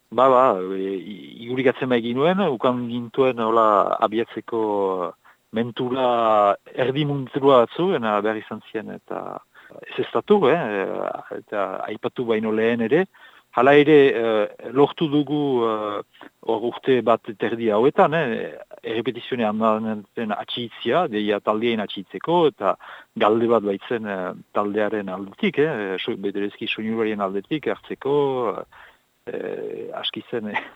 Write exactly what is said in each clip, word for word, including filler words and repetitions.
Ba, ba, e, igurikatzen bai ginuen, ukan gintuen hola abiatzeko mentura erdi muntzua batzu, ena behar izan ziren eta ez ez datu, eh, eta aipatu baino lehen ere, hala ere eh, lortu dugu hor uh, urte bat terdi hauetan, eh, errepetizione handanen atxitzia, deia taldeain atxitzeko, eta galde bat baitzen uh, taldearen aldetik, eh, so, bederezki soinuarien aldetik hartzeko, eh, aski zen eh,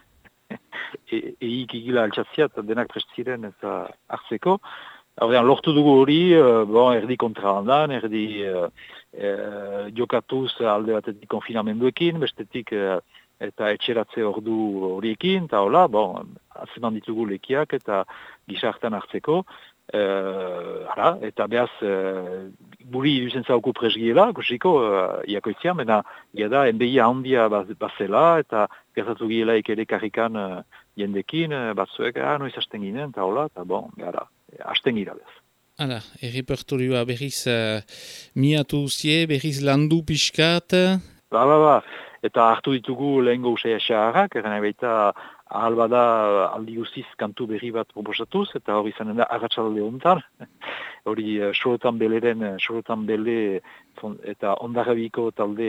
eik igila altsatzia eta denak prestziren eta hartzeko. Horrean, lortu dugu hori, uh, bon, erdi kontrabandan, erdi uh, uh, jokatuz alde batetik konfinamenduekin, bestetik uh, eta etxeratze ordu horiekin, eta hola, bon, atzeman ditugu lekiak eta gizartan hartzeko. Uh, ara, eta behaz, uh, buri duzen zauku presgiela, kusiko, uh, iakoitzian, mena, geda, enbeia handia bazela, eta gertatu gielaik ere karrikan uh, jendekin, uh, batzuek, ah, noiz hasten ginen, eta hola, eta bon, gara, hasten gira bez. Hala, errepertorioa berriz uh, miatu zie, berriz landu pixkat. Ba, ba, ba, eta hartu ditugu lehengo usai asaharrak, erren baita ahal bada aldi guztiz kantu berri bat proposatuz, eta hori izanen da agatsalde honetan, hori uh, sorotan beleren, sorotan bele eta ondarrabiko talde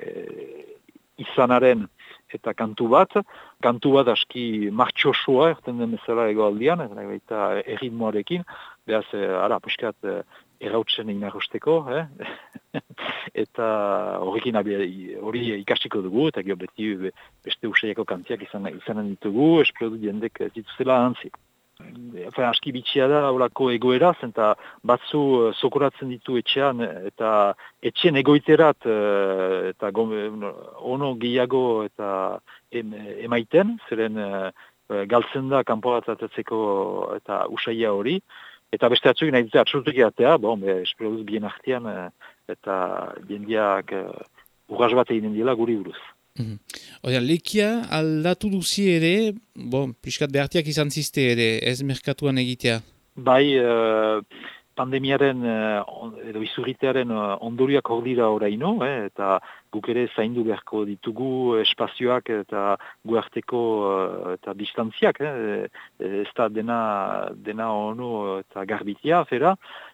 izanaren eta kantu bat, kantu bat aski martxosua, erten den bezala egoaldian, eta erritmoarekin, behaz, ara, puskat, errautzen egin arrosteko, eh? Eta horrekin hori ikastiko dugu, eta gero beti beste usaiako kantiak izan, izanen ditugu, espero du jendek zituzela antzi. Enfin, aski bitxia da horako egoeraz, eta batzu uh, sokoratzen ditu etxean, eta etxean egoiterat, uh, eta gom, ono gehiago eta em, emaiten, zeren uh, galtzen da kanporatatzeko eta usaia hori, eta beste atzuk nahi dute atxurtuk eatea, bon, be, espero dut bien artean, uh, eta jendiak uh, urraz bat eginen dela guri buruz. Mm-hmm. Oda, lekia aldatu duzi ere, bon, piskat behartiak izan ziste ere, ez merkatuan egitea? Bai, uh, pandemiaren, uh, edo izurritearen uh, ondoriak hor dira oraino, eh, eta guk ere zaindu beharko ditugu espazioak eta guarteko uh, eta distantziak, eh, ez da dena, dena ono eta garbitia, fera,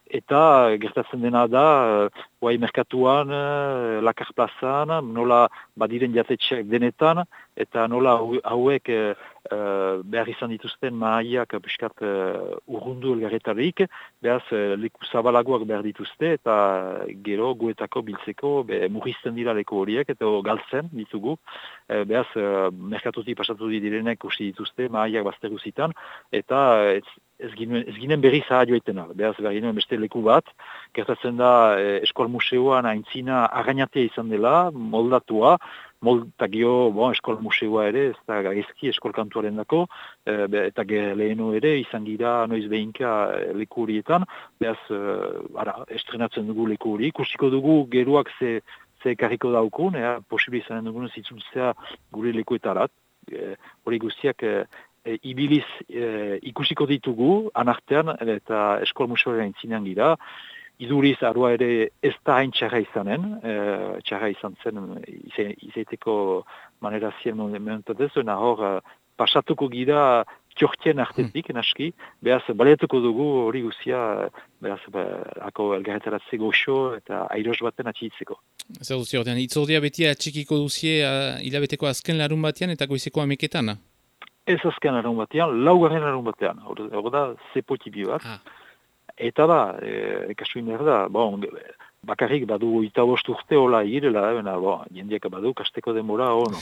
eta gertatzen dena da, uh, guai merkatuan, uh, lakar plazan, nola badiren jatetxeak denetan, eta nola hauek uh, uh, behar izan dituzten mahaiak piskat uh, urrundu elgarretarik, behaz uh, leku zabalagoak behar dituzte, eta gero guetako biltzeko be, murrizten dira leku horiek, eta galtzen ditugu, uh, behaz uh, merkatutik pasatu direnek usti dituzte mahaiak bazteruzitan, eta uh, ez, Ez ginen, ez ginen berri zaha joetena, behaz behar ginen beste leku bat, gertatzen da eh, Eskol Museoan aintzina arrainatea izan dela, moldatua, moldagio, bon, Eskol Museoa ere, ez da gaizki Eskol Kantuaren dako, eh, eta leheno ere izan gira noiz behinka leku horietan, behaz, eh, ara, estrenatzen dugu leku hori, ikusiko dugu geruak ze, ze karriko daukun, ea, posible izanen dugun zitzultzea gure lekuetarat, hori eh, guztiak, eh, E, ibiliz e, ikusiko ditugu, anartean, eta Eskol Museoaren aintzinean gira. Iduriz, arua ere ez da hain txarra izanen, e, txarra izan zen, izaiteko manera zien momentatez, eta hor, pasatuko gira txortien artetik, hmm. naski, behaz, baleatuko dugu hori guzia, behaz, ako elgarretaratze goxo eta airos baten atxitzeko. Zer duzi, ordean, itzordia beti atxikiko duzie uh, hilabeteko azken larun batean eta goizeko ameketan? Ez azken larun batean, laugarren larun batean, hor da, zepotibio bat. Ah. Eta ba, e, kasuin behar da, bon, bakarrik badu eta bost urte hola egirela, ebena, bon, jendiak badu kasteko denbora, ono.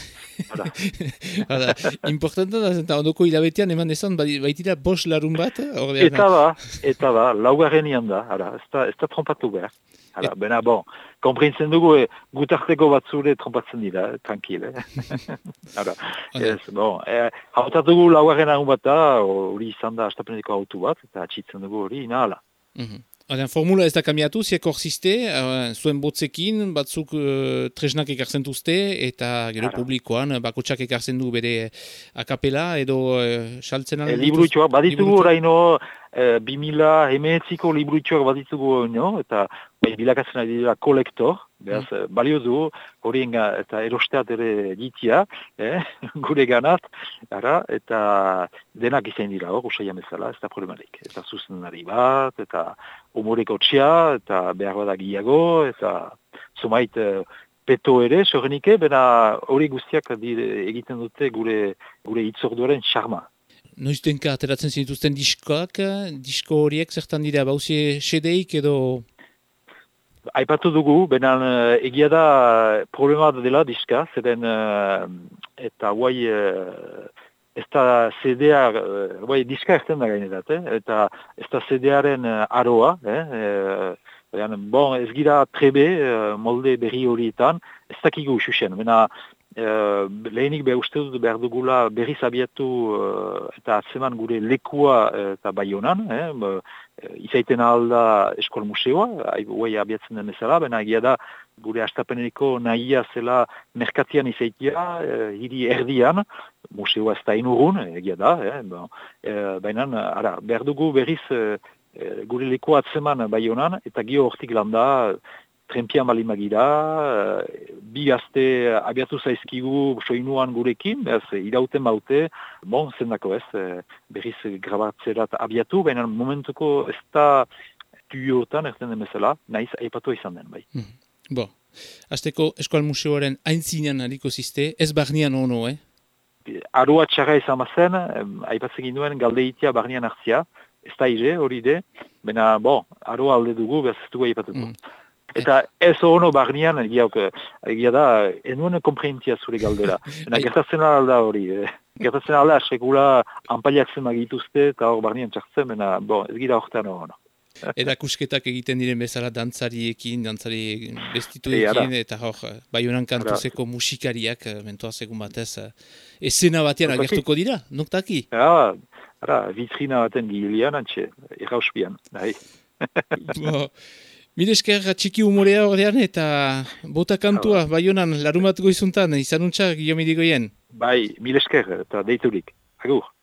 Hala, importanta da, eta ondoko hilabetean eman esan, baitira bost larun bat? Eta ba, eta ba, laugarrenian da, ara, ez da, ez da trompatu behar. Hala, Et... bena, bon, komprintzen dugu, e, gutarteko batzure trompatzen dira, eh, tranquil, eh? Hala, ez, bon, e, hautat dugu laugarren larun bat da, hori izan da astapenetiko autu bat, eta atxitzen dugu hori, ina hala. Mm-hmm. Oden, formula ez da kamiatu, ziak horzizte, uh, zuen botzekin, batzuk uh, tresnak ekartzen duzte, eta gero Ara. Publikoan, bakotsak ekartzen du bere akapela, edo uh, saltzen e, liburutxoak, baditugu oraino, uh, bi mila hemeetziko liburutxoak baditugu, no? Eta bai, bilakatzen ari dira kolektor, Beraz, mm. balio du, horien eta erosteat ere ditia, eh? gure ganat, ara, eta denak izan dira hor, usaian bezala, ez da problemarik. Eta zuzenari bat, eta humoreko txia, eta behar bada giago, eta zumait peto ere, sorrenike, bena hori guztiak dire, egiten dute gure, gure itzorduaren xarma. Noiztenka ateratzen zinituzten diskoak, disko horiek zertan dira, bauzie sedeik edo... Aipatu dugu, benen egia da problema dela diska, zeren eta guai ez da C D A, guai diska erten da gainerat, eh? Eta ez da C D A-ren aroa, eh? E, bon, ez gira trebe molde berri horietan, ez dakigu xuxen, bena Uh, lehenik behar uste dut behar dugula berriz abiatu uh, eta atzeman gure lekua uh, eta Baionan, eh, uh, izaiten alda Eskol Museoa, guai abiatzen den ezala, baina egia da gure astapeneko nahia zela merkatian izaitia, uh, hiri erdian, museoa ez da inurun, egia da, eh, bon, uh, baina ara, behar dugu berriz uh, gure lekua atzeman Baionan, eta gio hortik landa, Trenpian bali magira, bi gazte abiatu zaizkigu soinuan gurekin, ez, irauten baute, bon, zendako ez, berriz grabatzerat abiatu, baina momentuko ez da tuiotan erten den bezala, naiz aipatu izan den, bai. Hmm. Bo, azteko Eskol Museoaren aintzinean hariko ziste, ez barnean ono, eh? Aroa txarra izan bazen, aipatzen ginduen galdeitia barnean hartzia, ez da ire, hori de, baina, bon, aroa alde dugu, behaz ez dugu aipatuko. Hmm. Eta ez ono barnean, egia da, enuen komprehentzia zure galdera. Ena gertatzen alda hori, eh? Gertatzen alda, sekula anpailiak zen dituzte eta hor barnean txartzen, mena, bon, ez gira horretan ono. Erakusketak egiten diren bezala dantzariekin, dantzari bestituekin, eta hor, Baionan kantuzeko musikariak, mentoaz egun batez, esena batean agertuko dira, noktaki? Ja, ara, vitrina baten gilean, antxe, errauspian, nahi. Bo, mire esker txiki humorea horrean eta bota kantua, Baionan, larun bat goizuntan, izanuntza, Guillaume Irigoyen. Bai, mire esker, eta deiturik. Agur.